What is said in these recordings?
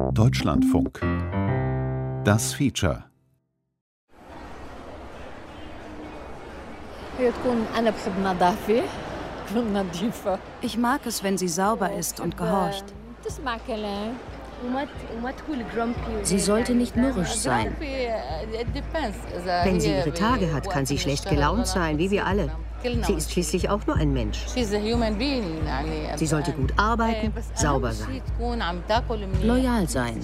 Deutschlandfunk. Das Feature. Ich mag es, wenn sie sauber ist und gehorcht. Sie sollte nicht mürrisch sein. Wenn sie ihre Tage hat, kann sie schlecht gelaunt sein, wie wir alle. Sie ist schließlich auch nur ein Mensch. Sie sollte gut arbeiten, sauber sein. Loyal sein.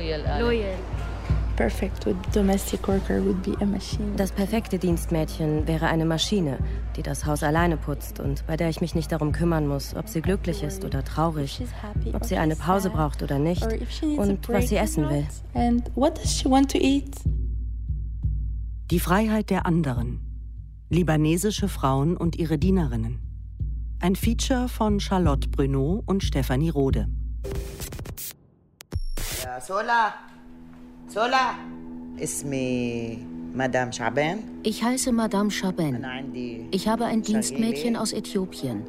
Das perfekte Dienstmädchen wäre eine Maschine, die das Haus alleine putzt und bei der ich mich nicht darum kümmern muss, ob sie glücklich ist oder traurig, ob sie eine Pause braucht oder nicht und was sie essen will. Die Freiheit der anderen. Libanesische Frauen und ihre Dienerinnen. Ein Feature von Charlotte Bruneau und Stefanie Rode. Sola, ismi Madame Shaban. Ich heiße Madame Shaban. Ich habe ein Dienstmädchen aus Äthiopien.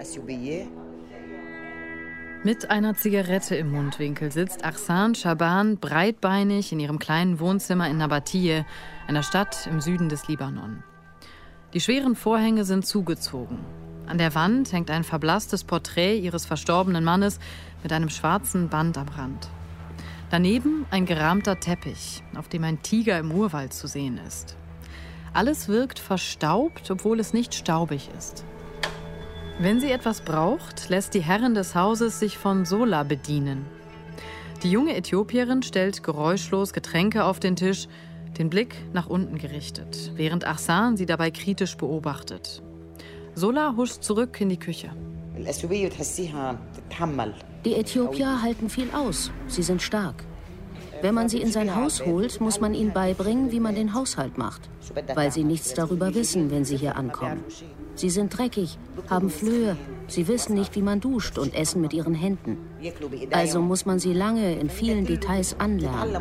Mit einer Zigarette im Mundwinkel sitzt Ahsan Shaban breitbeinig in ihrem kleinen Wohnzimmer in Nabatie, einer Stadt im Süden des Libanon. Die schweren Vorhänge sind zugezogen. An der Wand hängt ein verblasstes Porträt ihres verstorbenen Mannes mit einem schwarzen Band am Rand. Daneben ein gerahmter Teppich, auf dem ein Tiger im Urwald zu sehen ist. Alles wirkt verstaubt, obwohl es nicht staubig ist. Wenn sie etwas braucht, lässt die Herrin des Hauses sich von Sola bedienen. Die junge Äthiopierin stellt geräuschlos Getränke auf den Tisch, den Blick nach unten gerichtet, während Ahsan sie dabei kritisch beobachtet. Sola huscht zurück in die Küche. Die Äthiopier halten viel aus. Sie sind stark. Wenn man sie in sein Haus holt, muss man ihnen beibringen, wie man den Haushalt macht, weil sie nichts darüber wissen, wenn sie hier ankommen. Sie sind dreckig, haben Flöhe, sie wissen nicht, wie man duscht und essen mit ihren Händen. Also muss man sie lange in vielen Details anlernen.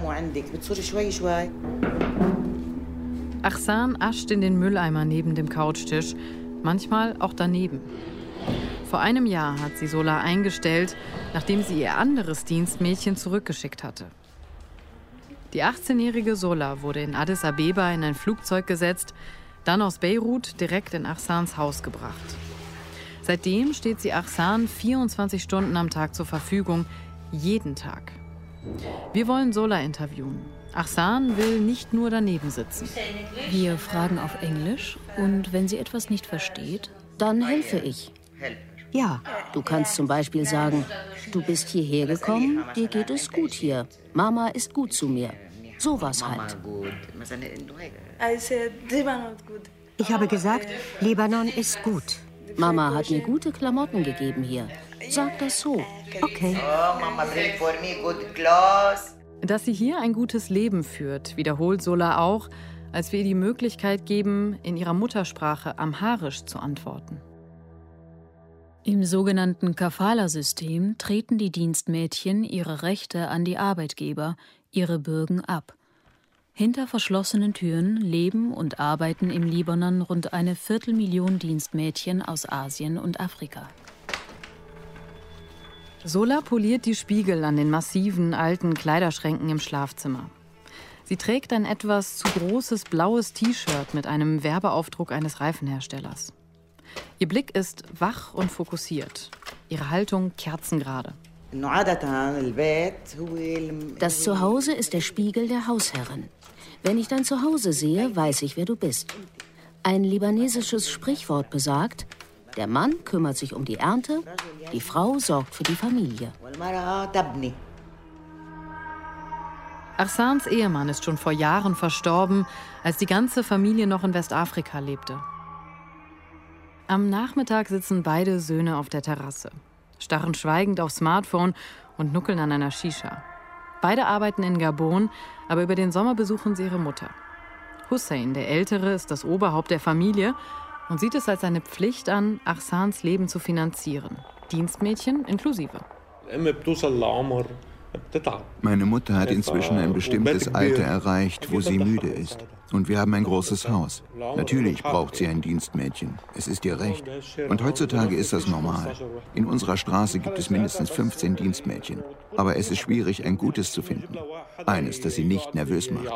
Ahsan ascht in den Mülleimer neben dem Couchtisch, manchmal auch daneben. Vor einem Jahr hat sie Sola eingestellt, nachdem sie ihr anderes Dienstmädchen zurückgeschickt hatte. Die 18-jährige Sola wurde in Addis Abeba in ein Flugzeug gesetzt, dann aus Beirut direkt in Ahsans Haus gebracht. Seitdem steht sie Ahsan 24 Stunden am Tag zur Verfügung, jeden Tag. Wir wollen Sola interviewen. Ahsan will nicht nur daneben sitzen. Wir fragen auf Englisch und wenn sie etwas nicht versteht, dann helfe ich. Ja, Du kannst zum Beispiel sagen, du bist hierher gekommen, dir geht es gut hier. Mama ist gut zu mir. Sowas halt. ich habe gesagt, Libanon ist gut. Mama hat mir gute Klamotten gegeben hier. Sag das so. Okay. Dass sie hier ein gutes Leben führt, wiederholt Sola auch, als wir ihr die Möglichkeit geben, in ihrer Muttersprache Amharisch zu antworten. Im sogenannten Kafala-System treten die Dienstmädchen ihre Rechte an die Arbeitgeber, ihre Bürgen ab. Hinter verschlossenen Türen leben und arbeiten im Libanon rund 250.000 Dienstmädchen aus Asien und Afrika. Sola poliert die Spiegel an den massiven, alten Kleiderschränken im Schlafzimmer. Sie trägt ein etwas zu großes blaues T-Shirt mit einem Werbeaufdruck eines Reifenherstellers. Ihr Blick ist wach und fokussiert, ihre Haltung kerzengerade. Das Zuhause ist der Spiegel der Hausherrin. Wenn ich dein Zuhause sehe, weiß ich, wer du bist. Ein libanesisches Sprichwort besagt, der Mann kümmert sich um die Ernte, die Frau sorgt für die Familie. Ahsans Ehemann ist schon vor Jahren verstorben, als die ganze Familie noch in Westafrika lebte. Am Nachmittag sitzen beide Söhne auf der Terrasse, starren schweigend aufs Smartphone und nuckeln an einer Shisha. Beide arbeiten in Gabon, aber über den Sommer besuchen sie ihre Mutter. Hussein, der Ältere, ist das Oberhaupt der Familie und sieht es als seine Pflicht an, Ahsans Leben zu finanzieren. Dienstmädchen inklusive. Meine Mutter hat inzwischen ein bestimmtes Alter erreicht, wo sie müde ist. Und wir haben ein großes Haus. Natürlich braucht sie ein Dienstmädchen. Es ist ihr Recht. Und heutzutage ist das normal. In unserer Straße gibt es mindestens 15 Dienstmädchen. Aber es ist schwierig, ein gutes zu finden. Eines, das sie nicht nervös macht.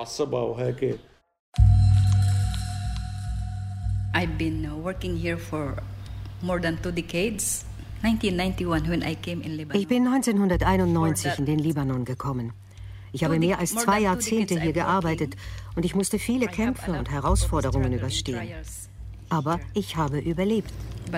I've been working here for more than 2 decades. 1991 when I came in Lebanon. Ich bin 1991 in den Libanon gekommen. Ich habe mehr als 2 Jahrzehnte hier gearbeitet und ich musste viele Kämpfe und Herausforderungen überstehen. Aber ich habe überlebt.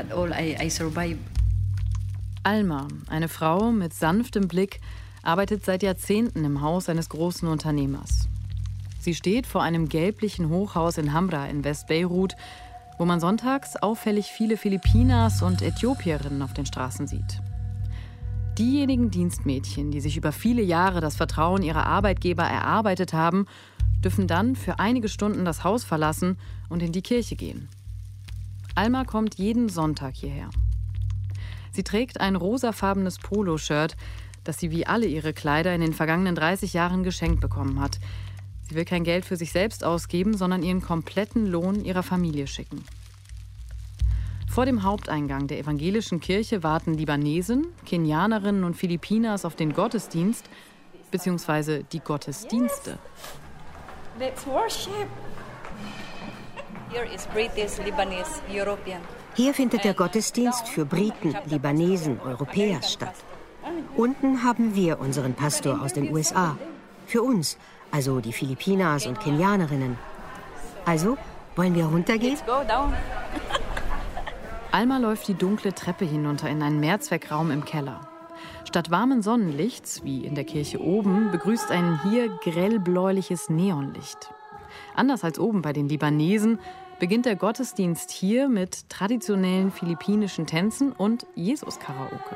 Alma, eine Frau mit sanftem Blick, arbeitet seit Jahrzehnten im Haus eines großen Unternehmers. Sie steht vor einem gelblichen Hochhaus in Hamra in West-Beirut, wo man sonntags auffällig viele Filipinas und Äthiopierinnen auf den Straßen sieht. Diejenigen Dienstmädchen, die sich über viele Jahre das Vertrauen ihrer Arbeitgeber erarbeitet haben, dürfen dann für einige Stunden das Haus verlassen und in die Kirche gehen. Alma kommt jeden Sonntag hierher. Sie trägt ein rosafarbenes Poloshirt, das sie wie alle ihre Kleider in den vergangenen 30 Jahren geschenkt bekommen hat. Sie will kein Geld für sich selbst ausgeben, sondern ihren kompletten Lohn ihrer Familie schicken. Vor dem Haupteingang der evangelischen Kirche warten Libanesen, Kenianerinnen und Filipinas auf den Gottesdienst bzw. die Gottesdienste. Let's worship. Here is British, Lebanese, European. Hier findet der Gottesdienst für Briten, Libanesen, Europäer statt. Unten haben wir unseren Pastor aus den USA. Für uns, also die Filipinas und Kenianerinnen. Also, wollen wir runtergehen? Let's go down. Alma läuft die dunkle Treppe hinunter in einen Mehrzweckraum im Keller. Statt warmen Sonnenlichts, wie in der Kirche oben, begrüßt einen hier grellbläuliches Neonlicht. Anders als oben bei den Libanesen beginnt der Gottesdienst hier mit traditionellen philippinischen Tänzen und Jesus-Karaoke.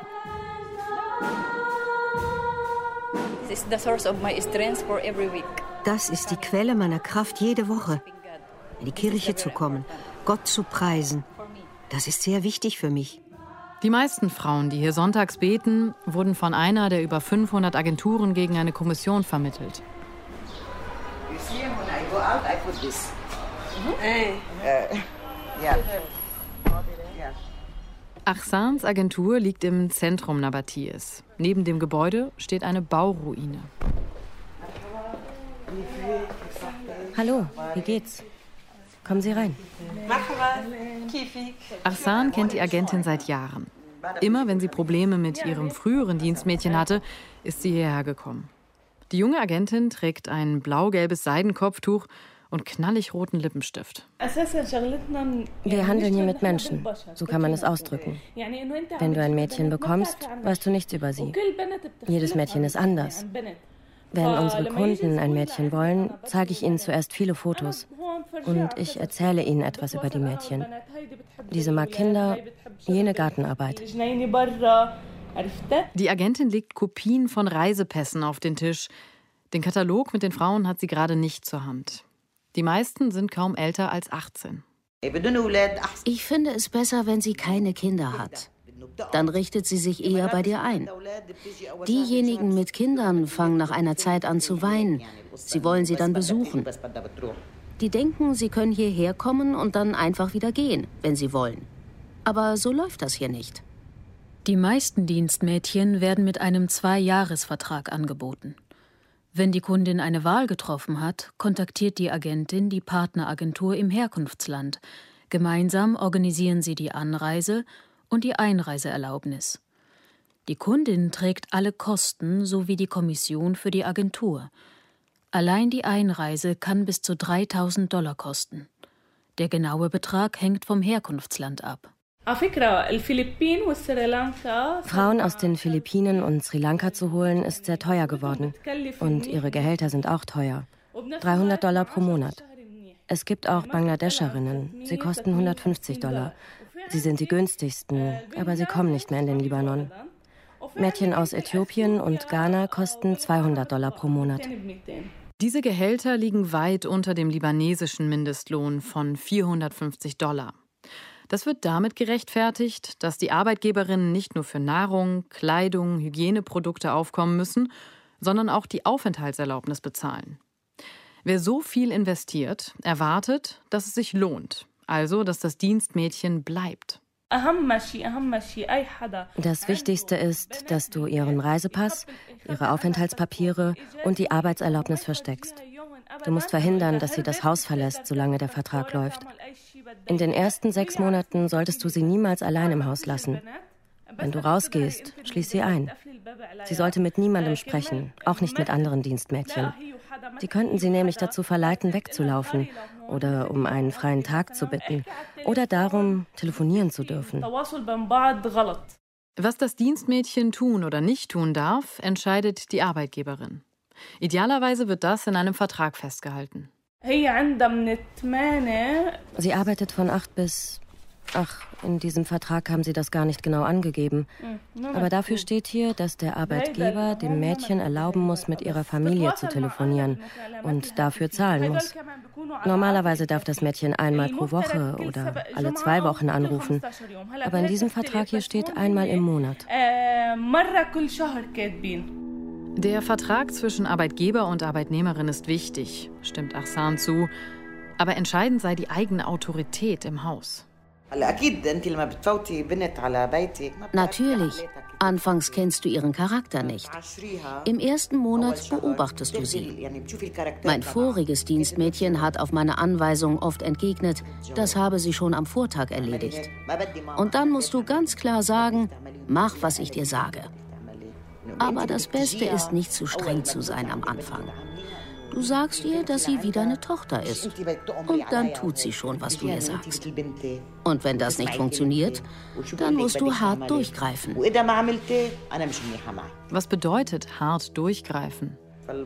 Das ist die Quelle meiner Kraft jede Woche, in die Kirche zu kommen, Gott zu preisen. Das ist sehr wichtig für mich. Die meisten Frauen, die hier sonntags beten, wurden von einer der über 500 Agenturen gegen eine Kommission vermittelt. Ahsans Agentur liegt im Zentrum Nabatees. Neben dem Gebäude steht eine Bauruine. Hallo, wie geht's? Kommen Sie rein. Ahsan kennt die Agentin seit Jahren. Immer wenn sie Probleme mit ihrem früheren Dienstmädchen hatte, ist sie hierher gekommen. Die junge Agentin trägt ein blau-gelbes Seidenkopftuch und knallig roten Lippenstift. Wir handeln hier mit Menschen, so kann man es ausdrücken. Wenn du ein Mädchen bekommst, weißt du nichts über sie. Jedes Mädchen ist anders. Wenn unsere Kunden ein Mädchen wollen, zeige ich ihnen zuerst viele Fotos. Und ich erzähle ihnen etwas über die Mädchen. Diese mag Kinder, jene Gartenarbeit. Die Agentin legt Kopien von Reisepässen auf den Tisch. Den Katalog mit den Frauen hat sie gerade nicht zur Hand. Die meisten sind kaum älter als 18. Ich finde es besser, wenn sie keine Kinder hat. Dann richtet sie sich eher bei dir ein. Diejenigen mit Kindern fangen nach einer Zeit an zu weinen. Sie wollen sie dann besuchen. Die denken, sie können hierher kommen und dann einfach wieder gehen, wenn sie wollen. Aber so läuft das hier nicht. Die meisten Dienstmädchen werden mit einem 2-Jahres-Vertrag angeboten. Wenn die Kundin eine Wahl getroffen hat, kontaktiert die Agentin die Partneragentur im Herkunftsland. Gemeinsam organisieren sie die Anreise und die Einreiseerlaubnis. Die Kundin trägt alle Kosten sowie die Kommission für die Agentur. Allein die Einreise kann bis zu $3.000 kosten. Der genaue Betrag hängt vom Herkunftsland ab. Frauen aus den Philippinen und Sri Lanka zu holen, ist sehr teuer geworden. Und ihre Gehälter sind auch teuer. $300 pro Monat. Es gibt auch Bangladescherinnen. Sie kosten $150. Sie sind die günstigsten, aber sie kommen nicht mehr in den Libanon. Mädchen aus Äthiopien und Ghana kosten $200 pro Monat. Diese Gehälter liegen weit unter dem libanesischen Mindestlohn von $450. Das wird damit gerechtfertigt, dass die Arbeiterinnen nicht nur für Nahrung, Kleidung, Hygieneprodukte aufkommen müssen, sondern auch die Aufenthaltserlaubnis bezahlen. Wer so viel investiert, erwartet, dass es sich lohnt, also dass das Dienstmädchen bleibt. Das Wichtigste ist, dass du ihren Reisepass, ihre Aufenthaltspapiere und die Arbeitserlaubnis versteckst. Du musst verhindern, dass sie das Haus verlässt, solange der Vertrag läuft. In den ersten 6 Monaten solltest du sie niemals allein im Haus lassen. Wenn du rausgehst, schließ sie ein. Sie sollte mit niemandem sprechen, auch nicht mit anderen Dienstmädchen. Die könnten sie nämlich dazu verleiten, wegzulaufen oder um einen freien Tag zu bitten oder darum, telefonieren zu dürfen. Was das Dienstmädchen tun oder nicht tun darf, entscheidet die Arbeitgeberin. Idealerweise wird das in einem Vertrag festgehalten. Sie arbeitet von 8 bis... in diesem Vertrag haben sie das gar nicht genau angegeben. Aber dafür steht hier, dass der Arbeitgeber dem Mädchen erlauben muss, mit ihrer Familie zu telefonieren und dafür zahlen muss. Normalerweise darf das Mädchen einmal pro Woche oder alle 2 Wochen anrufen. Aber in diesem Vertrag hier steht einmal im Monat. Der Vertrag zwischen Arbeitgeber und Arbeitnehmerin ist wichtig, stimmt Ahsan zu. Aber entscheidend sei die eigene Autorität im Haus. Natürlich. Anfangs kennst du ihren Charakter nicht. Im ersten Monat beobachtest du sie. Mein voriges Dienstmädchen hat auf meine Anweisung oft entgegnet, das habe sie schon am Vortag erledigt. Und dann musst du ganz klar sagen, mach, was ich dir sage. Aber das Beste ist, nicht zu streng zu sein am Anfang. Du sagst ihr, dass sie wieder eine Tochter ist. Und dann tut sie schon, was du ihr sagst. Und wenn das nicht funktioniert, dann musst du hart durchgreifen. Was bedeutet hart durchgreifen?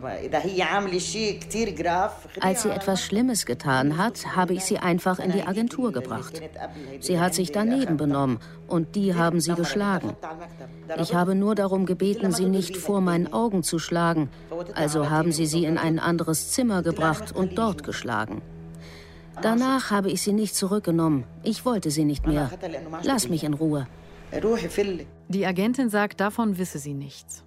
Als sie etwas Schlimmes getan hat, habe ich sie einfach in die Agentur gebracht. Sie hat sich daneben benommen und die haben sie geschlagen. Ich habe nur darum gebeten, sie nicht vor meinen Augen zu schlagen. Also haben sie in ein anderes Zimmer gebracht und dort geschlagen. Danach habe ich sie nicht zurückgenommen. Ich wollte sie nicht mehr. Lass mich in Ruhe. Die Agentin sagt, davon wisse sie nichts.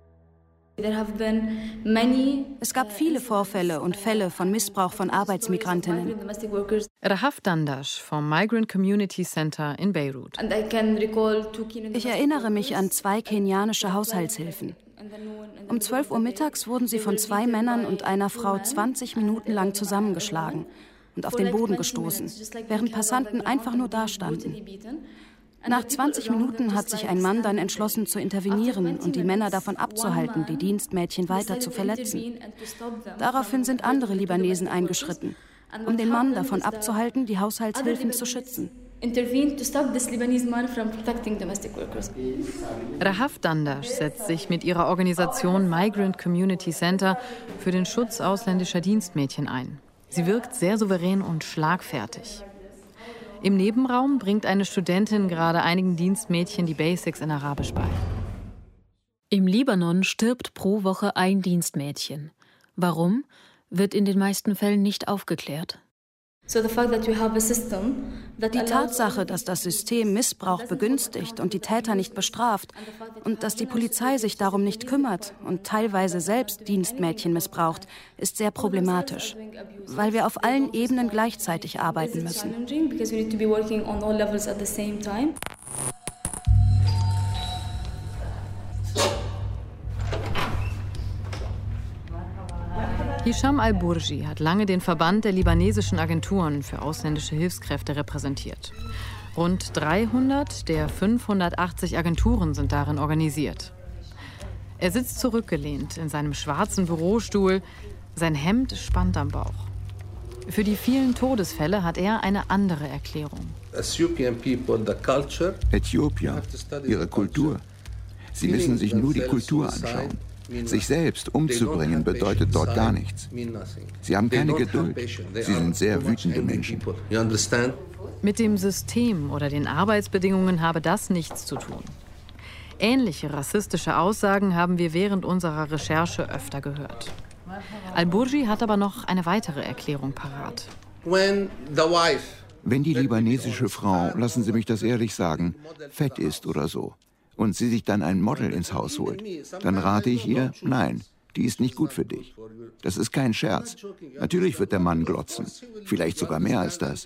Es gab viele Vorfälle und Fälle von Missbrauch von Arbeitsmigrantinnen. Rahaf Dandash vom Migrant Community Center in Beirut. Ich erinnere mich an 2 kenianische Haushaltshilfen. Um 12 Uhr mittags wurden sie von 2 Männern und einer Frau 20 Minuten lang zusammengeschlagen und auf den Boden gestoßen, während Passanten einfach nur dastanden. Nach 20 Minuten hat sich ein Mann dann entschlossen zu intervenieren und die Männer davon abzuhalten, die Dienstmädchen weiter zu verletzen. Daraufhin sind andere Libanesen eingeschritten, um den Mann davon abzuhalten, die Haushaltshilfen zu schützen. Rahaf Dandash setzt sich mit ihrer Organisation Migrant Community Center für den Schutz ausländischer Dienstmädchen ein. Sie wirkt sehr souverän und schlagfertig. Im Nebenraum bringt eine Studentin gerade einigen Dienstmädchen die Basics in Arabisch bei. Im Libanon stirbt pro Woche ein Dienstmädchen. Warum? Wird in den meisten Fällen nicht aufgeklärt. Die Tatsache, dass das System Missbrauch begünstigt und die Täter nicht bestraft und dass die Polizei sich darum nicht kümmert und teilweise selbst Dienstmädchen missbraucht, ist sehr problematisch, weil wir auf allen Ebenen gleichzeitig arbeiten müssen. Hisham al-Burji hat lange den Verband der libanesischen Agenturen für ausländische Hilfskräfte repräsentiert. Rund 300 der 580 Agenturen sind darin organisiert. Er sitzt zurückgelehnt in seinem schwarzen Bürostuhl, sein Hemd spannt am Bauch. Für die vielen Todesfälle hat er eine andere Erklärung. Äthiopier, ihre Kultur. Sie müssen sich nur die Kultur anschauen. Sich selbst umzubringen bedeutet dort gar nichts. Sie haben keine Geduld. Sie sind sehr wütende Menschen. Mit dem System oder den Arbeitsbedingungen habe das nichts zu tun. Ähnliche rassistische Aussagen haben wir während unserer Recherche öfter gehört. Al-Burji hat aber noch eine weitere Erklärung parat. Wenn die libanesische Frau, lassen Sie mich das ehrlich sagen, fett ist oder so, und sie sich dann ein Model ins Haus holt, dann rate ich ihr, nein, die ist nicht gut für dich. Das ist kein Scherz. Natürlich wird der Mann glotzen. Vielleicht sogar mehr als das.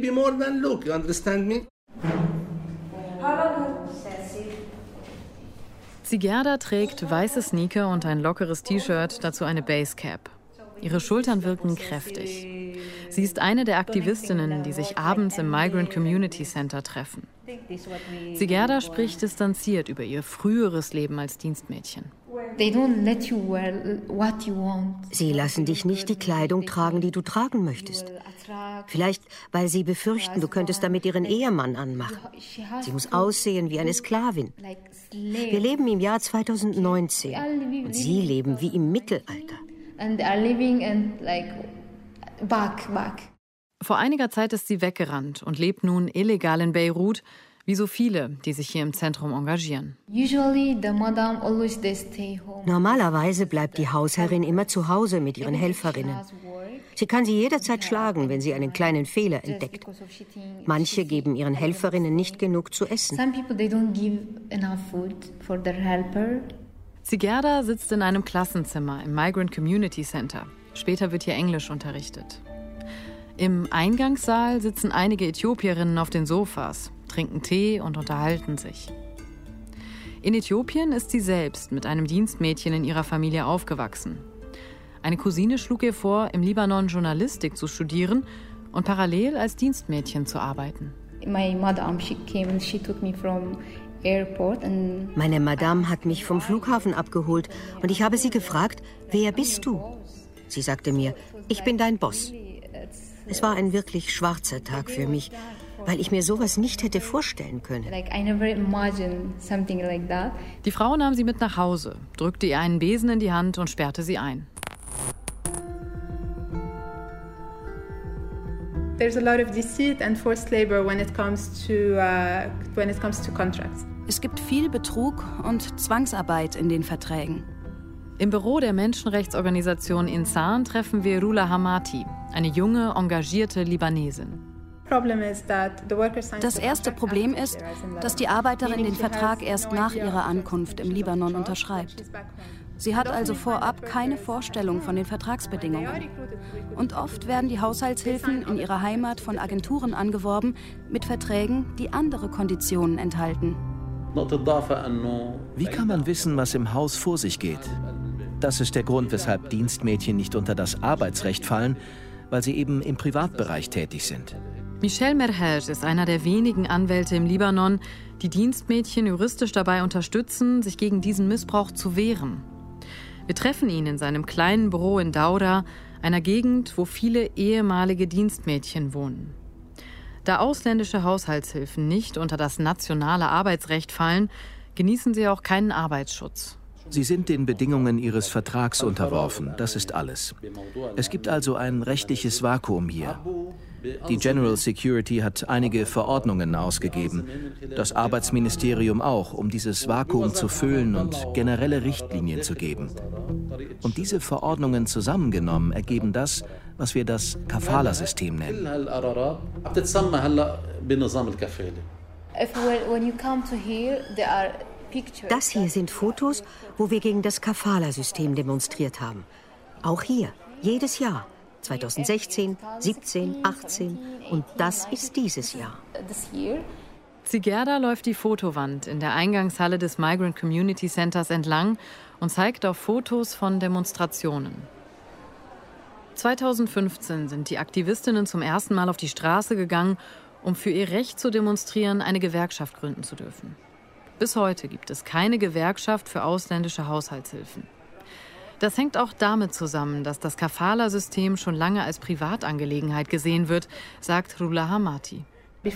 Sigerda trägt weiße Sneaker und ein lockeres T-Shirt, dazu eine Basecap. Ihre Schultern wirken kräftig. Sie ist eine der Aktivistinnen, die sich abends im Migrant Community Center treffen. Sigerda spricht distanziert über ihr früheres Leben als Dienstmädchen. Sie lassen dich nicht die Kleidung tragen, die du tragen möchtest. Vielleicht, weil sie befürchten, du könntest damit ihren Ehemann anmachen. Sie muss aussehen wie eine Sklavin. Wir leben im Jahr 2019 und sie leben wie im Mittelalter. Vor einiger Zeit ist sie weggerannt und lebt nun illegal in Beirut, wie so viele, die sich hier im Zentrum engagieren. Normalerweise bleibt die Hausherrin immer zu Hause mit ihren Helferinnen. Sie kann sie jederzeit schlagen, wenn sie einen kleinen Fehler entdeckt. Manche geben ihren Helferinnen nicht genug zu essen. Sigerda sitzt in einem Klassenzimmer im Migrant Community Center. Später wird hier Englisch unterrichtet. Im Eingangssaal sitzen einige Äthiopierinnen auf den Sofas, trinken Tee und unterhalten sich. In Äthiopien ist sie selbst mit einem Dienstmädchen in ihrer Familie aufgewachsen. Eine Cousine schlug ihr vor, im Libanon Journalistik zu studieren und parallel als Dienstmädchen zu arbeiten. Meine Madame hat mich vom Flughafen abgeholt und ich habe sie gefragt, wer bist du? Sie sagte mir, ich bin dein Boss. Es war ein wirklich schwarzer Tag für mich, weil ich mir sowas nicht hätte vorstellen können. Die Frau nahm sie mit nach Hause, drückte ihr einen Besen in die Hand und sperrte sie ein. There's a lot of deceit and forced labor when it comes to contracts. Es gibt viel Betrug und Zwangsarbeit in den Verträgen. Im Büro der Menschenrechtsorganisation Insan treffen wir Rula Hamati, eine junge, engagierte Libanesin. Das erste Problem ist, dass die Arbeiterin den Vertrag erst nach ihrer Ankunft im Libanon unterschreibt. Sie hat also vorab keine Vorstellung von den Vertragsbedingungen. Und oft werden die Haushaltshilfen in ihrer Heimat von Agenturen angeworben mit Verträgen, die andere Konditionen enthalten. Wie kann man wissen, was im Haus vor sich geht? Das ist der Grund, weshalb Dienstmädchen nicht unter das Arbeitsrecht fallen, weil sie eben im Privatbereich tätig sind. Michel Merhej ist einer der wenigen Anwälte im Libanon, die Dienstmädchen juristisch dabei unterstützen, sich gegen diesen Missbrauch zu wehren. Wir treffen ihn in seinem kleinen Büro in Daura, einer Gegend, wo viele ehemalige Dienstmädchen wohnen. Da ausländische Haushaltshilfen nicht unter das nationale Arbeitsrecht fallen, genießen sie auch keinen Arbeitsschutz. Sie sind den Bedingungen ihres Vertrags unterworfen, das ist alles. Es gibt also ein rechtliches Vakuum hier. Die General Security hat einige Verordnungen ausgegeben, das Arbeitsministerium auch, um dieses Vakuum zu füllen und generelle Richtlinien zu geben. Und diese Verordnungen zusammengenommen ergeben das, was wir das Kafala-System nennen. Das hier sind Fotos, wo wir gegen das Kafala-System demonstriert haben. Auch hier, jedes Jahr. 2016, 17, 18 und das ist dieses Jahr. Sigerda läuft die Fotowand in der Eingangshalle des Migrant Community Centers entlang und zeigt auf Fotos von Demonstrationen. 2015 sind die Aktivistinnen zum ersten Mal auf die Straße gegangen, um für ihr Recht zu demonstrieren, eine Gewerkschaft gründen zu dürfen. Bis heute gibt es keine Gewerkschaft für ausländische Haushaltshilfen. Das hängt auch damit zusammen, dass das Kafala-System schon lange als Privatangelegenheit gesehen wird, sagt Rula Hamati.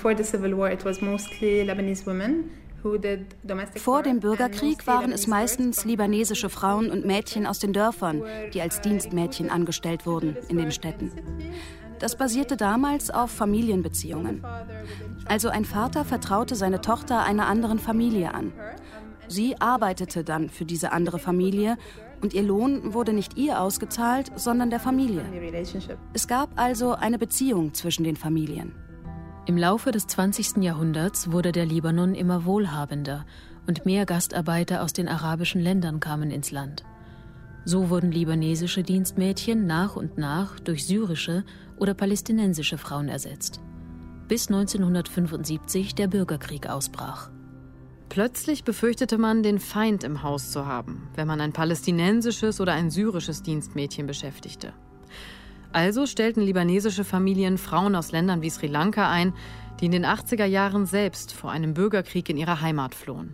Vor dem Bürgerkrieg waren es meistens libanesische Frauen und Mädchen aus den Dörfern, die als Dienstmädchen angestellt wurden in den Städten. Das basierte damals auf Familienbeziehungen. Also ein Vater vertraute seine Tochter einer anderen Familie an. Sie arbeitete dann für diese andere Familie und ihr Lohn wurde nicht ihr ausgezahlt, sondern der Familie. Es gab also eine Beziehung zwischen den Familien. Im Laufe des 20. Jahrhunderts wurde der Libanon immer wohlhabender und mehr Gastarbeiter aus den arabischen Ländern kamen ins Land. So wurden libanesische Dienstmädchen nach und nach durch syrische oder palästinensische Frauen ersetzt. Bis 1975 der Bürgerkrieg ausbrach. Plötzlich befürchtete man, den Feind im Haus zu haben, wenn man ein palästinensisches oder ein syrisches Dienstmädchen beschäftigte. Also stellten libanesische Familien Frauen aus Ländern wie Sri Lanka ein, die in den 80er Jahren selbst vor einem Bürgerkrieg in ihrer Heimat flohen.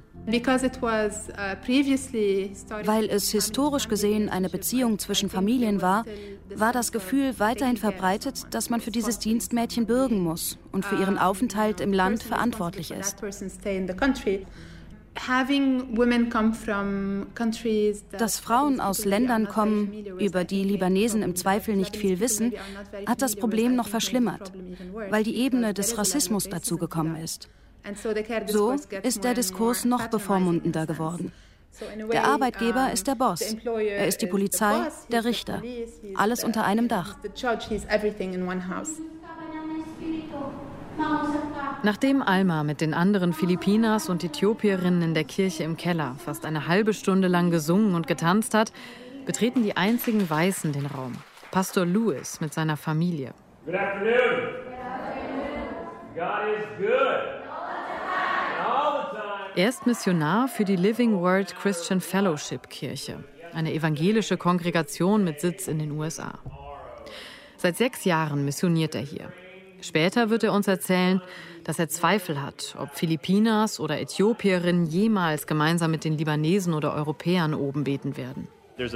Weil es historisch gesehen eine Beziehung zwischen Familien war, war das Gefühl weiterhin verbreitet, dass man für dieses Dienstmädchen bürgen muss und für ihren Aufenthalt im Land verantwortlich ist. Dass Frauen aus Ländern kommen, über die Libanesen im Zweifel nicht viel wissen, hat das Problem noch verschlimmert, weil die Ebene des Rassismus dazugekommen ist. So ist der Diskurs noch bevormundender geworden. Der Arbeitgeber ist der Boss, er ist die Polizei, der Richter, alles unter einem Dach. Nachdem Alma mit den anderen Filipinas und Äthiopierinnen in der Kirche im Keller fast eine halbe Stunde lang gesungen und getanzt hat, betreten die einzigen Weißen den Raum. Pastor Lewis mit seiner Familie. Good afternoon. God is good. Er ist Missionar für die Living Word Christian Fellowship Kirche, eine evangelische Kongregation mit Sitz in den USA. Seit 6 Jahren missioniert er hier. Später wird er uns erzählen, dass er Zweifel hat, ob Filipinas oder Äthiopierinnen jemals gemeinsam mit den Libanesen oder Europäern oben beten werden.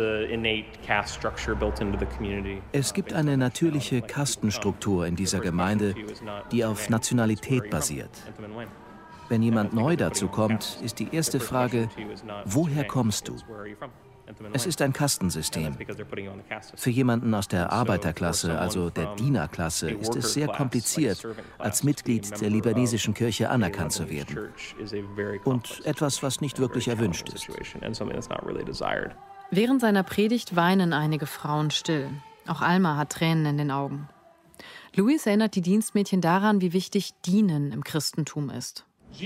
Es gibt eine natürliche Kastenstruktur in dieser Gemeinde, die auf Nationalität basiert. Wenn jemand neu dazu kommt, ist die erste Frage, woher kommst du? Es ist ein Kastensystem. Für jemanden aus der Arbeiterklasse, also der Dienerklasse, ist es sehr kompliziert, als Mitglied der libanesischen Kirche anerkannt zu werden. Und etwas, was nicht wirklich erwünscht ist. Während seiner Predigt weinen einige Frauen still. Auch Alma hat Tränen in den Augen. Luis erinnert die Dienstmädchen daran, wie wichtig Dienen im Christentum ist.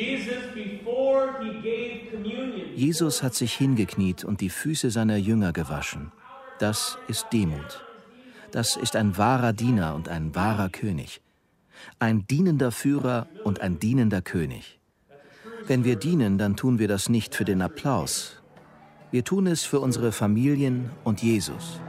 Jesus hat sich hingekniet und die Füße seiner Jünger gewaschen. Das ist Demut. Das ist ein wahrer Diener und ein wahrer König. Ein dienender Führer und ein dienender König. Wenn wir dienen, dann tun wir das nicht für den Applaus. Wir tun es für unsere Familien und Jesus.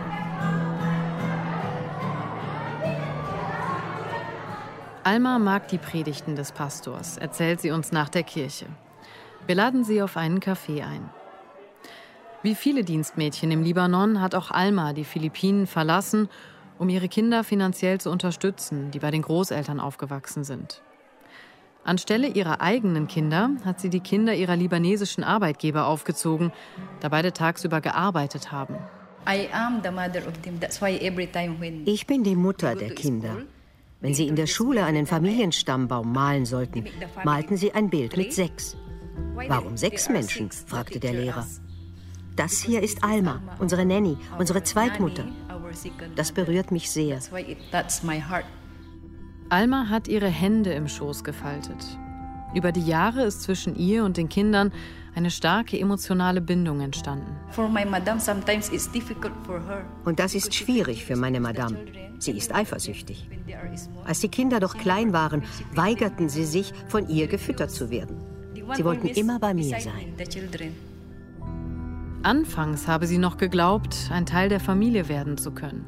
Alma mag die Predigten des Pastors, erzählt sie uns nach der Kirche. Wir laden sie auf einen Kaffee ein. Wie viele Dienstmädchen im Libanon hat auch Alma die Philippinen verlassen, um ihre Kinder finanziell zu unterstützen, die bei den Großeltern aufgewachsen sind. Anstelle ihrer eigenen Kinder hat sie die Kinder ihrer libanesischen Arbeitgeber aufgezogen, da beide tagsüber gearbeitet haben. Ich bin die Mutter der Kinder. Wenn sie in der Schule einen Familienstammbaum malen sollten, malten sie ein Bild mit 6. Warum 6 Menschen? Fragte der Lehrer. Das hier ist Alma, unsere Nanny, unsere Zweitmutter. Das berührt mich sehr. Alma hat ihre Hände im Schoß gefaltet. Über die Jahre ist zwischen ihr und den Kindern eine starke emotionale Bindung entstanden. Und das ist schwierig für meine Madame. Sie ist eifersüchtig. Als die Kinder noch klein waren, weigerten sie sich, von ihr gefüttert zu werden. Sie wollten immer bei mir sein. Anfangs habe sie noch geglaubt, ein Teil der Familie werden zu können.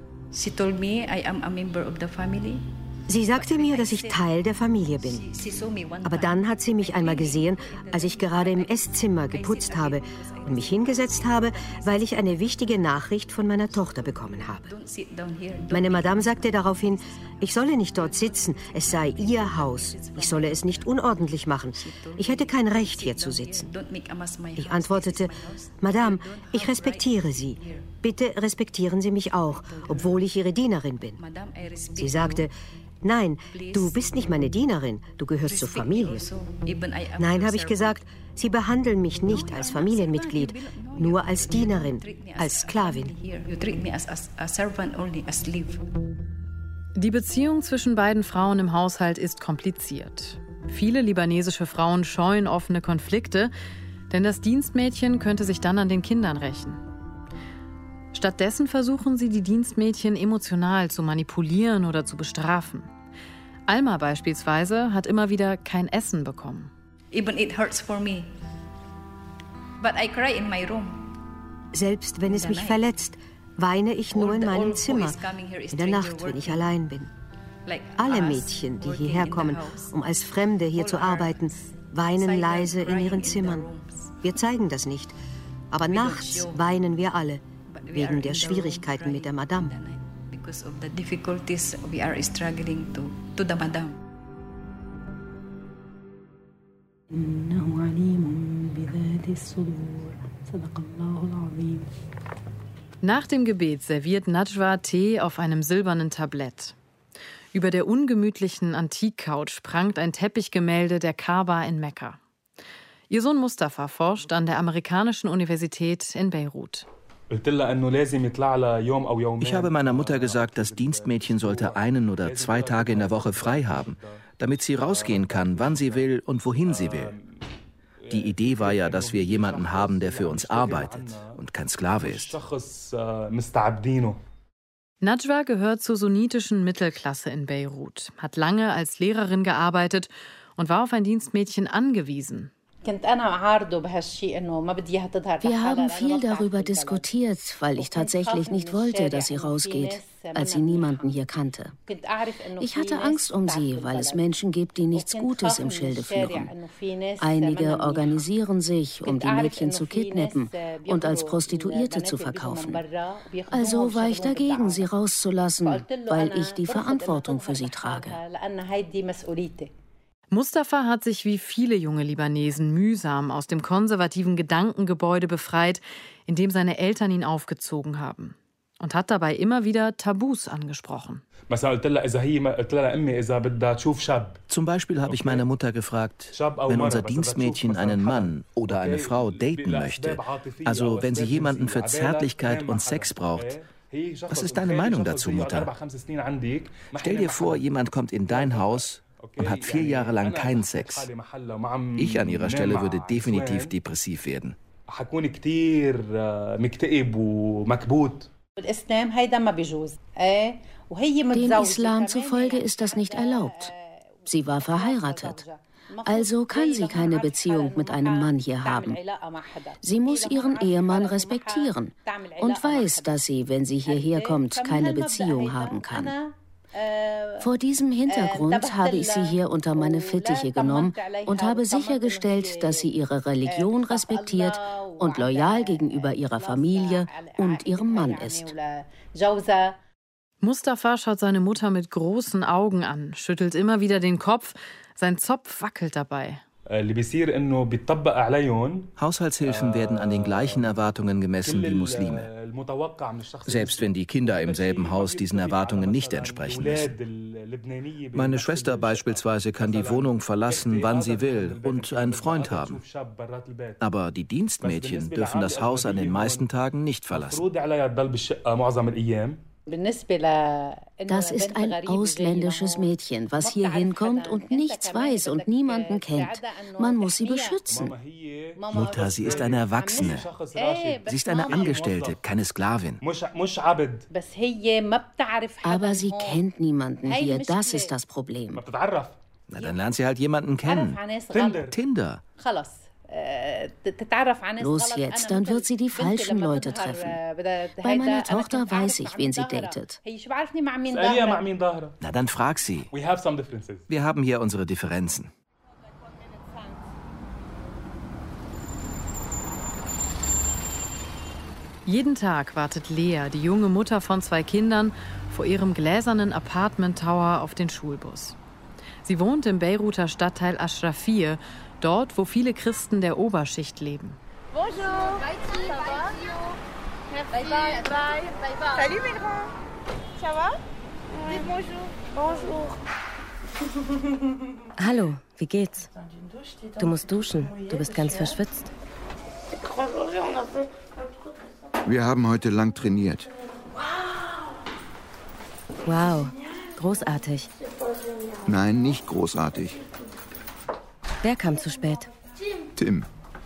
Sie sagte mir, dass ich Teil der Familie bin. Aber dann hat sie mich einmal gesehen, als ich gerade im Esszimmer geputzt habe und mich hingesetzt habe, weil ich eine wichtige Nachricht von meiner Tochter bekommen habe. Meine Madame sagte daraufhin, ich solle nicht dort sitzen, es sei ihr Haus. Ich solle es nicht unordentlich machen. Ich hätte kein Recht, hier zu sitzen. Ich antwortete, Madame, ich respektiere Sie. Bitte respektieren Sie mich auch, obwohl ich Ihre Dienerin bin. Sie sagte, nein, du bist nicht meine Dienerin, du gehörst zur Familie. Nein, habe ich gesagt, Sie behandeln mich nicht als Familienmitglied, nur als Dienerin, als Sklavin. Die Beziehung zwischen beiden Frauen im Haushalt ist kompliziert. Viele libanesische Frauen scheuen offene Konflikte, denn das Dienstmädchen könnte sich dann an den Kindern rächen. Stattdessen versuchen sie, die Dienstmädchen emotional zu manipulieren oder zu bestrafen. Alma beispielsweise hat immer wieder kein Essen bekommen. Even it hurts for me. But I cry in my room. Selbst wenn es mich verletzt, weine ich nur in meinem Zimmer, in der Nacht, wenn ich allein bin. Alle Mädchen, die hierher kommen, um als Fremde hier zu arbeiten, weinen leise in ihren Zimmern. Wir zeigen das nicht, aber nachts weinen wir alle, wegen der Schwierigkeiten mit der Madame. Because of the difficulties we are struggling to the Madame. Nach dem Gebet serviert Najwa Tee auf einem silbernen Tablett. Über der ungemütlichen Antik-Couch prangt ein Teppichgemälde der Kaaba in Mekka. Ihr Sohn Mustafa forscht an der amerikanischen Universität in Beirut. Ich habe meiner Mutter gesagt, das Dienstmädchen sollte 1 oder 2 Tage in der Woche frei haben, damit sie rausgehen kann, wann sie will und wohin sie will. Die Idee war ja, dass wir jemanden haben, der für uns arbeitet und kein Sklave ist. Najwa gehört zur sunnitischen Mittelklasse in Beirut, hat lange als Lehrerin gearbeitet und war auf ein Dienstmädchen angewiesen. Wir haben viel darüber diskutiert, weil ich tatsächlich nicht wollte, dass sie rausgeht, als sie niemanden hier kannte. Ich hatte Angst um sie, weil es Menschen gibt, die nichts Gutes im Schilde führen. Einige organisieren sich, um die Mädchen zu kidnappen und als Prostituierte zu verkaufen. Also war ich dagegen, sie rauszulassen, weil ich die Verantwortung für sie trage. Mustafa hat sich wie viele junge Libanesen mühsam aus dem konservativen Gedankengebäude befreit, in dem seine Eltern ihn aufgezogen haben. Und hat dabei immer wieder Tabus angesprochen. Zum Beispiel habe ich meine Mutter gefragt, wenn unser Dienstmädchen einen Mann oder eine Frau daten möchte, also wenn sie jemanden für Zärtlichkeit und Sex braucht, was ist deine Meinung dazu, Mutter? Stell dir vor, jemand kommt in dein Haus und hat 4 Jahre lang keinen Sex. Ich an ihrer Stelle würde definitiv depressiv werden. Dem Islam zufolge ist das nicht erlaubt. Sie war verheiratet. Also kann sie keine Beziehung mit einem Mann hier haben. Sie muss ihren Ehemann respektieren und weiß, dass sie, wenn sie hierher kommt, keine Beziehung haben kann. Vor diesem Hintergrund habe ich sie hier unter meine Fittiche genommen und habe sichergestellt, dass sie ihre Religion respektiert und loyal gegenüber ihrer Familie und ihrem Mann ist. Mustafa schaut seine Mutter mit großen Augen an, schüttelt immer wieder den Kopf, sein Zopf wackelt dabei. Haushaltshilfen werden an den gleichen Erwartungen gemessen wie Muslime. Selbst wenn die Kinder im selben Haus diesen Erwartungen nicht entsprechen müssen. Meine Schwester beispielsweise kann die Wohnung verlassen, wann sie will und einen Freund haben. Aber die Dienstmädchen dürfen das Haus an den meisten Tagen nicht verlassen. Das ist ein ausländisches Mädchen, was hier hinkommt und nichts weiß und niemanden kennt. Man muss sie beschützen. Mutter, sie ist eine Erwachsene. Sie ist eine Angestellte, keine Sklavin. Aber sie kennt niemanden hier, das ist das Problem. Na, dann lernt sie halt jemanden kennen. Tinder. Los jetzt, dann wird sie die falschen Leute treffen. Bei meiner Tochter weiß ich, wen sie datet. Na, dann frag sie. Wir haben hier unsere Differenzen. Jeden Tag wartet Lea, die junge Mutter von 2 Kindern, vor ihrem gläsernen Apartment-Tower auf den Schulbus. Sie wohnt im Beiruter Stadtteil Ashrafiyeh, dort, wo viele Christen der Oberschicht leben. Bonjour. Bye bye. Salut mes grands. Ça va? Dites bonjour. Bonjour. Hallo, wie geht's? Du musst duschen, du bist ganz verschwitzt. Wir haben heute lang trainiert. Wow, großartig. Nein, nicht großartig. Wer kam zu spät? Tim.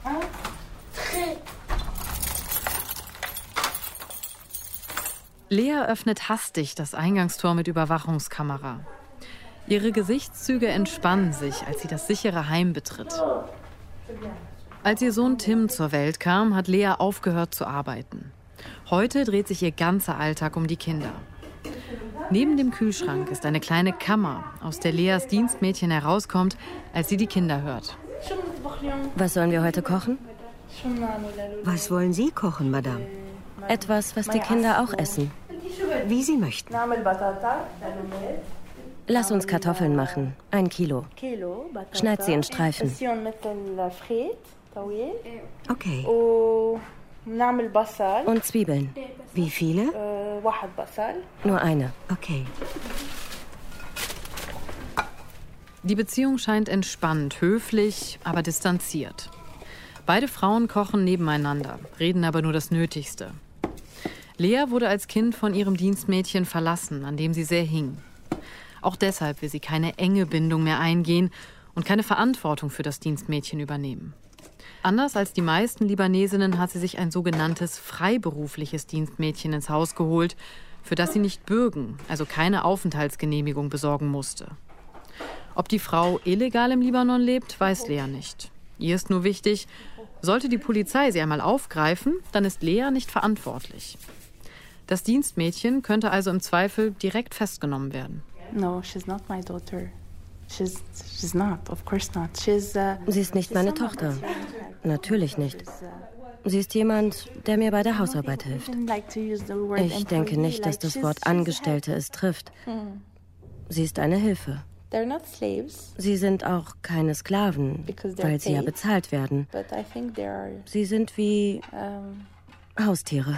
Lea öffnet hastig das Eingangstor mit Überwachungskamera. Ihre Gesichtszüge entspannen sich, als sie das sichere Heim betritt. Als ihr Sohn Tim zur Welt kam, hat Lea aufgehört zu arbeiten. Heute dreht sich ihr ganzer Alltag um die Kinder. Neben dem Kühlschrank ist eine kleine Kammer, aus der Leas Dienstmädchen herauskommt, als sie die Kinder hört. Was sollen wir heute kochen? Was wollen Sie kochen, Madame? Etwas, was die Kinder auch essen. Wie Sie möchten. Lass uns Kartoffeln machen. 1 Kilo. Schneid sie in Streifen. Okay. Und Zwiebeln. Wie viele? Nur eine. Okay. Die Beziehung scheint entspannt, höflich, aber distanziert. Beide Frauen kochen nebeneinander, reden aber nur das Nötigste. Lea wurde als Kind von ihrem Dienstmädchen verlassen, an dem sie sehr hing. Auch deshalb will sie keine enge Bindung mehr eingehen und keine Verantwortung für das Dienstmädchen übernehmen. Anders als die meisten Libanesinnen hat sie sich ein sogenanntes freiberufliches Dienstmädchen ins Haus geholt, für das sie nicht bürgen, also keine Aufenthaltsgenehmigung besorgen musste. Ob die Frau illegal im Libanon lebt, weiß Lea nicht. Ihr ist nur wichtig, sollte die Polizei sie einmal aufgreifen, dann ist Lea nicht verantwortlich. Das Dienstmädchen könnte also im Zweifel direkt festgenommen werden. No, she's not my daughter. She's not, of course not. Sie ist nicht meine Tochter. Natürlich nicht. Sie ist jemand, der mir bei der Hausarbeit hilft. Ich denke nicht, dass das Wort Angestellte es trifft. Sie ist eine Hilfe. Sie sind auch keine Sklaven, weil sie ja bezahlt werden. Sie sind wie Haustiere.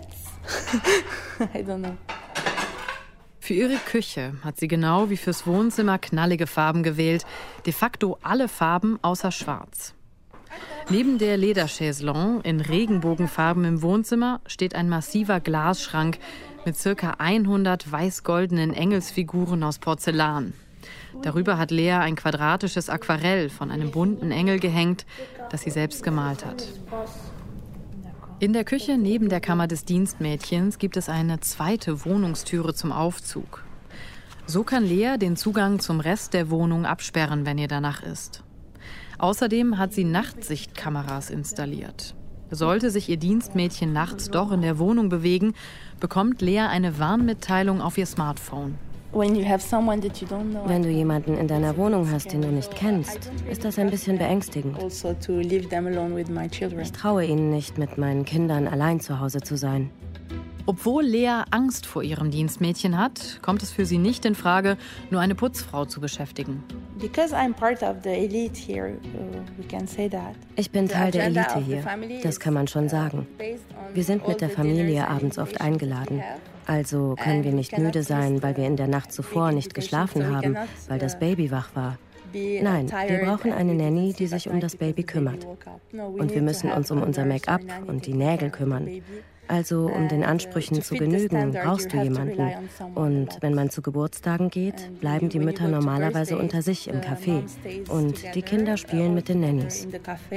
I don't know. Für ihre Küche hat sie genau wie fürs Wohnzimmer knallige Farben gewählt. De facto alle Farben außer Schwarz. Neben der Lederchaiselongue in Regenbogenfarben im Wohnzimmer steht ein massiver Glasschrank mit ca. 100 weiß-goldenen Engelsfiguren aus Porzellan. Darüber hat Lea ein quadratisches Aquarell von einem bunten Engel gehängt, das sie selbst gemalt hat. In der Küche neben der Kammer des Dienstmädchens gibt es eine zweite Wohnungstüre zum Aufzug. So kann Lea den Zugang zum Rest der Wohnung absperren, wenn ihr danach ist. Außerdem hat sie Nachtsichtkameras installiert. Sollte sich ihr Dienstmädchen nachts doch in der Wohnung bewegen, bekommt Lea eine Warnmitteilung auf ihr Smartphone. Wenn du jemanden in deiner Wohnung hast, den du nicht kennst, ist das ein bisschen beängstigend. Ich traue ihnen nicht, mit meinen Kindern allein zu Hause zu sein. Obwohl Lea Angst vor ihrem Dienstmädchen hat, kommt es für sie nicht in Frage, nur eine Putzfrau zu beschäftigen. Ich bin Teil der Elite hier, das kann man schon sagen. Wir sind mit der Familie abends oft eingeladen. Also können wir nicht müde sein, weil wir in der Nacht zuvor nicht geschlafen haben, weil das Baby wach war. Nein, wir brauchen eine Nanny, die sich um das Baby kümmert. Und wir müssen uns um unser Make-up und die Nägel kümmern. Also um den Ansprüchen zu genügen, brauchst du jemanden. Und wenn man zu Geburtstagen geht, bleiben die Mütter normalerweise unter sich im Café. Und die Kinder spielen mit den Nannies.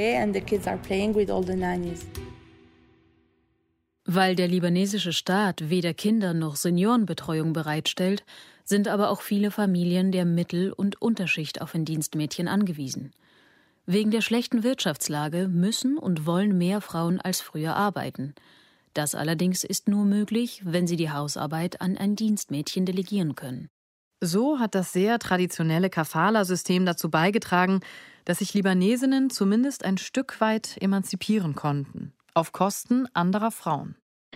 Weil der libanesische Staat weder Kinder- noch Seniorenbetreuung bereitstellt, sind aber auch viele Familien der Mittel- und Unterschicht auf ein Dienstmädchen angewiesen. Wegen der schlechten Wirtschaftslage müssen und wollen mehr Frauen als früher arbeiten. Das allerdings ist nur möglich, wenn sie die Hausarbeit an ein Dienstmädchen delegieren können. So hat das sehr traditionelle Kafala-System dazu beigetragen, dass sich Libanesinnen zumindest ein Stück weit emanzipieren konnten. Auf Kosten anderer Frauen.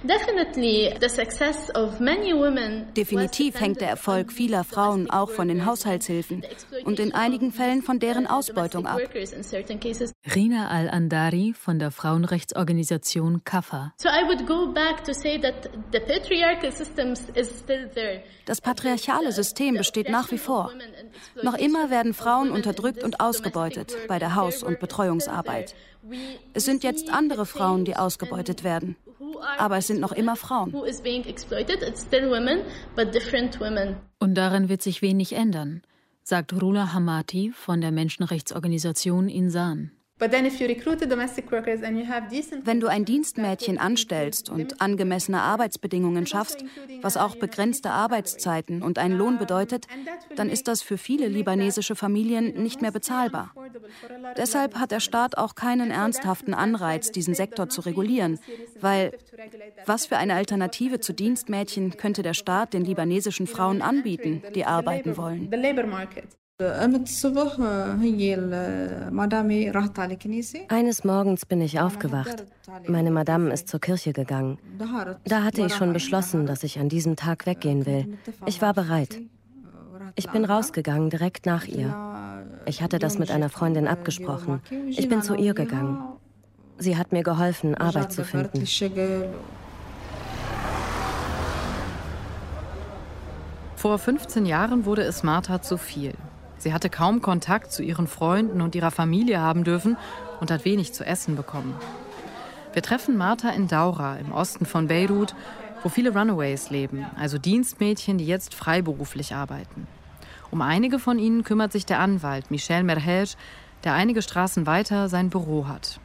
Definitiv hängt der Erfolg vieler Frauen auch von den Haushaltshilfen und in einigen Fällen von deren Ausbeutung ab. Rina Al-Andari von der Frauenrechtsorganisation CAFA. Das patriarchale System besteht nach wie vor. Noch immer werden Frauen unterdrückt und ausgebeutet bei der Haus- und Betreuungsarbeit. Es sind jetzt andere Frauen, die ausgebeutet werden. Aber es sind noch immer Frauen. Und daran wird sich wenig ändern. sagt Rula Hamati von der Menschenrechtsorganisation Insan. Wenn du ein Dienstmädchen anstellst und angemessene Arbeitsbedingungen schaffst, was auch begrenzte Arbeitszeiten und einen Lohn bedeutet, dann ist das für viele libanesische Familien nicht mehr bezahlbar. Deshalb hat der Staat auch keinen ernsthaften Anreiz, diesen Sektor zu regulieren, weil was für eine Alternative zu Dienstmädchen könnte der Staat den libanesischen Frauen anbieten, die arbeiten wollen? Eines Morgens bin ich aufgewacht. Meine Madame ist zur Kirche gegangen. Da hatte ich schon beschlossen, dass ich an diesem Tag weggehen will. Ich war bereit. Ich bin rausgegangen, direkt nach ihr. Ich hatte das mit einer Freundin abgesprochen. Ich bin zu ihr gegangen. Sie hat mir geholfen, Arbeit zu finden. Vor 15 Jahren wurde es Martha zu viel. Sie hatte kaum Kontakt zu ihren Freunden und ihrer Familie haben dürfen und hat wenig zu essen bekommen. Wir treffen Martha in Daura im Osten von Beirut, wo viele Runaways leben, also Dienstmädchen, die jetzt freiberuflich arbeiten. Um einige von ihnen kümmert sich der Anwalt Michel Merhej, der einige Straßen weiter sein Büro hat.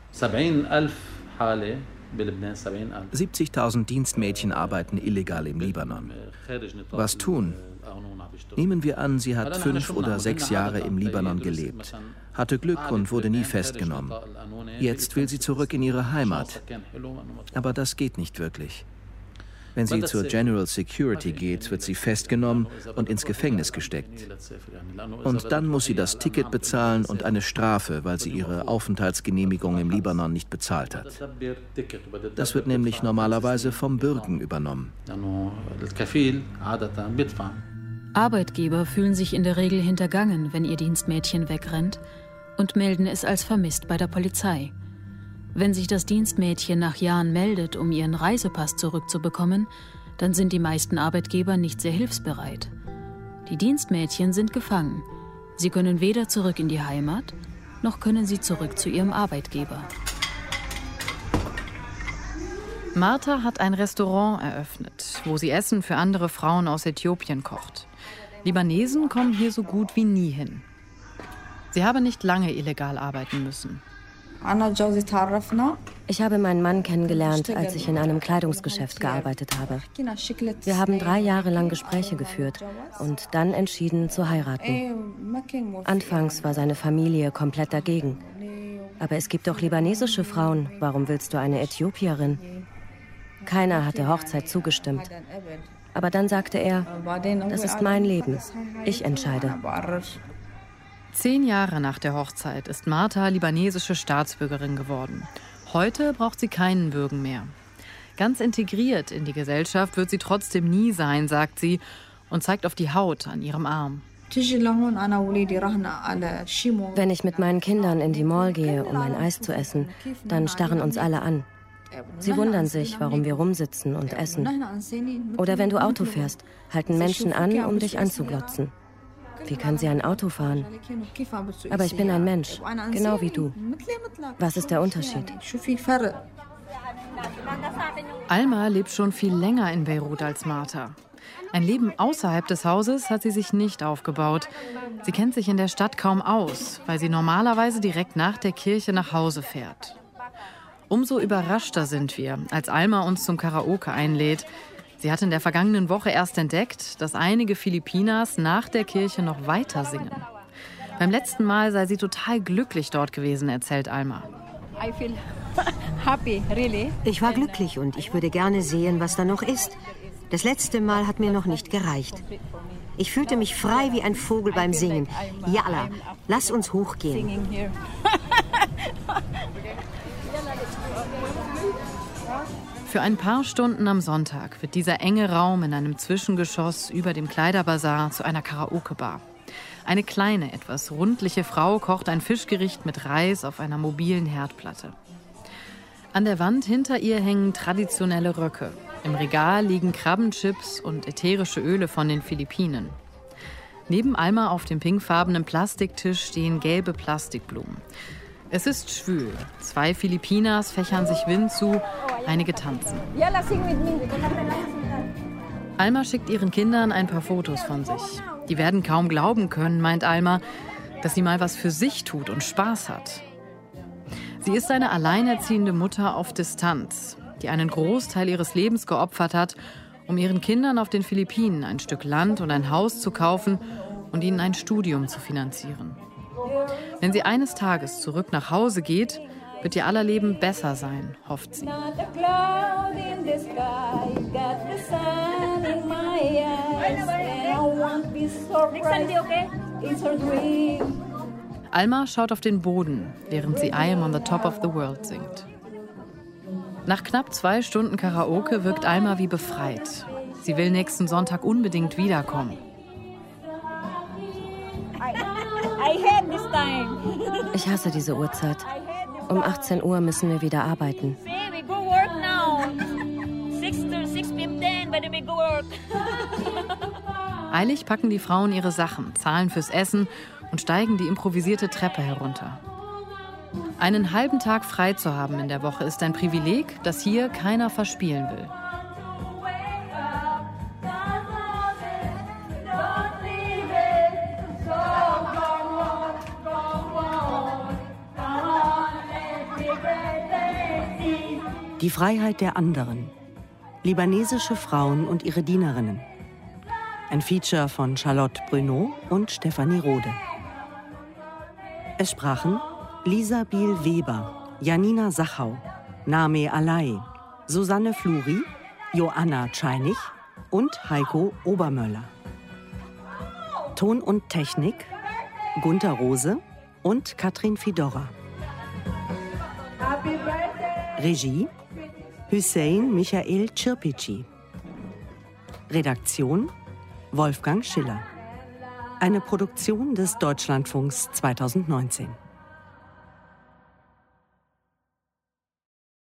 70.000 Dienstmädchen arbeiten illegal im Libanon. Was tun? Nehmen wir an, sie hat 5 oder 6 Jahre im Libanon gelebt, hatte Glück und wurde nie festgenommen. Jetzt will sie zurück in ihre Heimat. Aber das geht nicht wirklich. Wenn sie zur General Security geht, wird sie festgenommen und ins Gefängnis gesteckt. Und dann muss sie das Ticket bezahlen und eine Strafe, weil sie ihre Aufenthaltsgenehmigung im Libanon nicht bezahlt hat. Das wird nämlich normalerweise vom Bürgen übernommen. Arbeitgeber fühlen sich in der Regel hintergangen, wenn ihr Dienstmädchen wegrennt, und melden es als vermisst bei der Polizei. Wenn sich das Dienstmädchen nach Jahren meldet, um ihren Reisepass zurückzubekommen, dann sind die meisten Arbeitgeber nicht sehr hilfsbereit. Die Dienstmädchen sind gefangen. Sie können weder zurück in die Heimat, noch können sie zurück zu ihrem Arbeitgeber. Martha hat ein Restaurant eröffnet, wo sie Essen für andere Frauen aus Äthiopien kocht. Libanesen kommen hier so gut wie nie hin. Sie habe nicht lange illegal arbeiten müssen. Ich habe meinen Mann kennengelernt, als ich in einem Kleidungsgeschäft gearbeitet habe. Wir haben 3 Jahre lang Gespräche geführt und dann entschieden zu heiraten. Anfangs war seine Familie komplett dagegen. Aber es gibt doch libanesische Frauen. Warum willst du eine Äthiopierin? Keiner hat der Hochzeit zugestimmt. Aber dann sagte er, das ist mein Leben. Ich entscheide. 10 Jahre nach der Hochzeit ist Martha libanesische Staatsbürgerin geworden. Heute braucht sie keinen Bürgen mehr. Ganz integriert in die Gesellschaft wird sie trotzdem nie sein, sagt sie und zeigt auf die Haut an ihrem Arm. Wenn ich mit meinen Kindern in die Mall gehe, um ein Eis zu essen, dann starren uns alle an. Sie wundern sich, warum wir rumsitzen und essen. Oder wenn du Auto fährst, halten Menschen an, um dich anzuglotzen. Wie kann sie ein Auto fahren? Aber ich bin ein Mensch, genau wie du. Was ist der Unterschied? Alma lebt schon viel länger in Beirut als Martha. Ein Leben außerhalb des Hauses hat sie sich nicht aufgebaut. Sie kennt sich in der Stadt kaum aus, weil sie normalerweise direkt nach der Kirche nach Hause fährt. Umso überraschter sind wir, als Alma uns zum Karaoke einlädt. Sie hat in der vergangenen Woche erst entdeckt, dass einige Filipinas nach der Kirche noch weiter singen. Beim letzten Mal sei sie total glücklich dort gewesen, erzählt Alma. Ich war glücklich und ich würde gerne sehen, was da noch ist. Das letzte Mal hat mir noch nicht gereicht. Ich fühlte mich frei wie ein Vogel beim Singen. Yalla, lass uns hochgehen. Für ein paar Stunden am Sonntag wird dieser enge Raum in einem Zwischengeschoss über dem Kleiderbazar zu einer Karaoke-Bar. Eine kleine, etwas rundliche Frau kocht ein Fischgericht mit Reis auf einer mobilen Herdplatte. An der Wand hinter ihr hängen traditionelle Röcke. Im Regal liegen Krabbenchips und ätherische Öle von den Philippinen. Neben Alma auf dem pinkfarbenen Plastiktisch stehen gelbe Plastikblumen. Es ist schwül. 2 Filipinas fächern sich Wind zu, einige tanzen. Alma schickt ihren Kindern ein paar Fotos von sich. Die werden kaum glauben können, meint Alma, dass sie mal was für sich tut und Spaß hat. Sie ist eine alleinerziehende Mutter auf Distanz, die einen Großteil ihres Lebens geopfert hat, um ihren Kindern auf den Philippinen ein Stück Land und ein Haus zu kaufen und ihnen ein Studium zu finanzieren. Wenn sie eines Tages zurück nach Hause geht, wird ihr aller Leben besser sein, hofft sie. Alma schaut auf den Boden, während sie I Am on the Top of the World singt. Nach knapp 2 Stunden Karaoke wirkt Alma wie befreit. Sie will nächsten Sonntag unbedingt wiederkommen. Ich hasse diese Uhrzeit. Um 18 Uhr müssen wir wieder arbeiten. Eilig packen die Frauen ihre Sachen, zahlen fürs Essen und steigen die improvisierte Treppe herunter. Einen halben Tag frei zu haben in der Woche ist ein Privileg, das hier keiner verspielen will. Die Freiheit der anderen. Libanesische Frauen und ihre Dienerinnen. Ein Feature von Charlotte Bruno und Stefanie Rode. Es sprachen Lisa Biel-Weber, Janina Sachau, Name Alai, Susanne Fluri, Joanna Czajnich und Heiko Obermöller. Ton und Technik Gunther Rose und Katrin Fidora. Regie Hüseyin Michael Cirpici. Redaktion Wolfgang Schiller. Eine Produktion des Deutschlandfunks 2019.